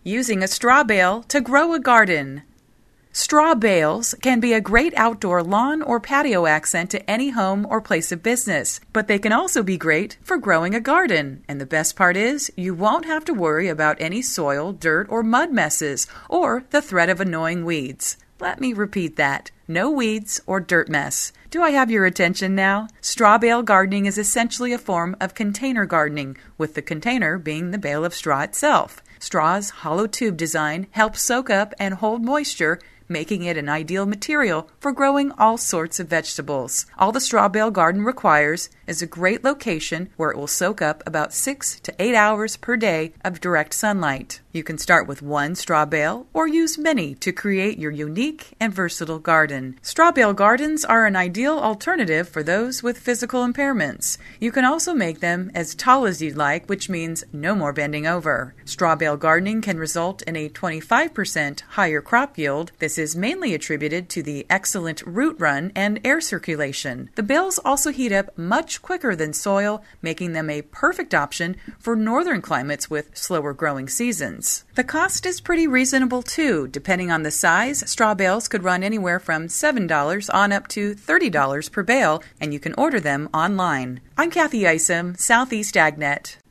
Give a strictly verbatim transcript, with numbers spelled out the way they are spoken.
Using a straw bale to grow a garden. Straw bales can be a great outdoor lawn or patio accent to any home or place of business, but they can also be great for growing a garden. And the best part is, you won't have to worry about any soil, dirt, or mud messes, or the threat of annoying weeds. Let me repeat that. No weeds or dirt mess. Do I have your attention now? Straw bale gardening is essentially a form of container gardening, with the container being the bale of straw itself. Straw's hollow tube design helps soak up and hold moisture, making it an ideal material for growing all sorts of vegetables. All the straw bale garden requires is a great location where it will soak up about six to eight hours per day of direct sunlight. You can start with one straw bale or use many to create your unique and versatile garden. Straw bale gardens are an ideal alternative for those with physical impairments. You can also make them as tall as you'd like, which means no more bending over. Straw bale gardening can result in a twenty-five percent higher crop yield. This is mainly attributed to the excellent root run and air circulation. The bales also heat up much quicker than soil, making them a perfect option for northern climates with slower growing seasons. The cost is pretty reasonable too. Depending on the size, straw bales could run anywhere from seven dollars on up to thirty dollars per bale, and you can order them online. I'm Kathy Isom, Southeast AgNet.